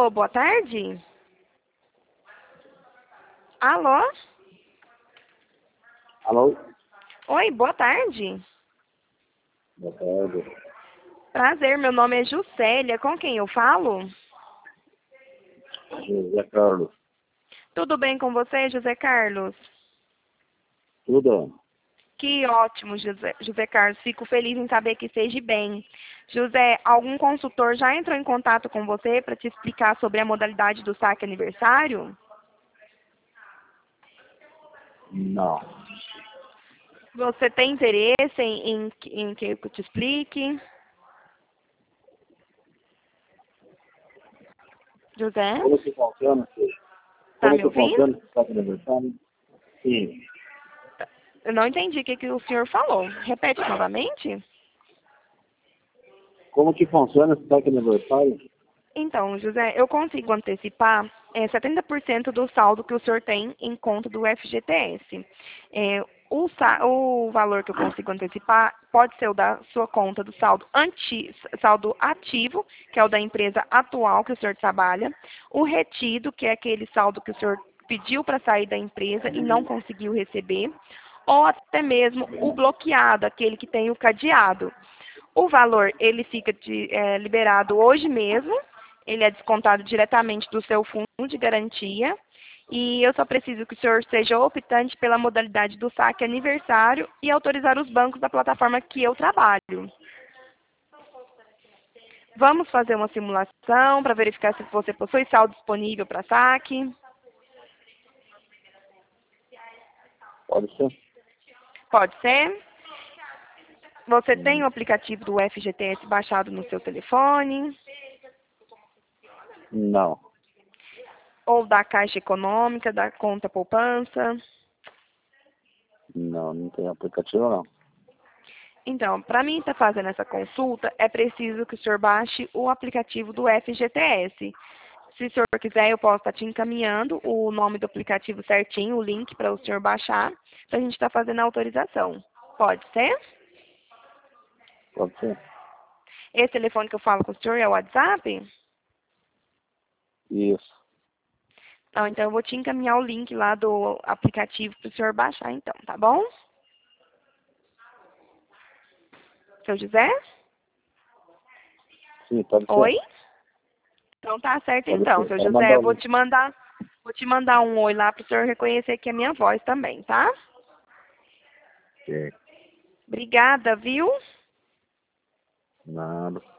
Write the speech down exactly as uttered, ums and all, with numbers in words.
Alô, boa tarde? Alô? Alô? Oi, boa tarde. Boa tarde. Prazer, meu nome é Juscelia. Com quem eu falo? José Carlos. Tudo bem com você, José Carlos? Tudo? Que ótimo, José, José Carlos. Fico feliz em saber que esteja bem. José, algum consultor já entrou em contato com você para te explicar sobre a modalidade do saque aniversário? Não. Você tem interesse em, em, em que eu te explique? José, Como que funciona? filho? tá Como me que ouvindo? funciona esse saque aniversário? Sim. Eu não entendi o que, que o senhor falou. Repete novamente? Como que funciona esse saque aniversário? Então, José, eu consigo antecipar é, setenta por cento do saldo que o senhor tem em conta do F G T S. É, o, sa- o valor que eu consigo antecipar pode ser o da sua conta do saldo, anti, saldo ativo, que é o da empresa atual que o senhor trabalha, o retido, que é aquele saldo que o senhor pediu para sair da empresa e não conseguiu receber, ou até mesmo o bloqueado, aquele que tem o cadeado. O valor ele fica de, é, liberado hoje mesmo, ele é descontado diretamente do seu fundo de garantia e eu só preciso que o senhor seja optante pela modalidade do saque aniversário e autorizar os bancos da plataforma que eu trabalho. Vamos fazer uma simulação para verificar se você possui saldo disponível para saque. Pode ser? Pode ser? Você tem Sim. o aplicativo do F G T S baixado no seu telefone? Não. Ou da Caixa Econômica, da conta poupança? Não, não tem aplicativo não. Então, para mim estar fazendo essa consulta, é preciso que o senhor baixe o aplicativo do F G T S. Se o senhor quiser, eu posso estar te encaminhando o nome do aplicativo certinho, o link para o senhor baixar, para a gente estar fazendo a autorização. Pode ser? Pode ser? Esse telefone que eu falo com o senhor é o WhatsApp? Isso. Então, então eu vou te encaminhar o link lá do aplicativo para o senhor baixar, então, tá bom? Seu José? Sim, pode ser. Oi? Então tá certo Pode então, ser. seu Pode José. mandar Eu o vou link. te mandar, vou te mandar um oi lá para o senhor reconhecer que é minha voz também, tá? Ok. Obrigada, viu? Nada.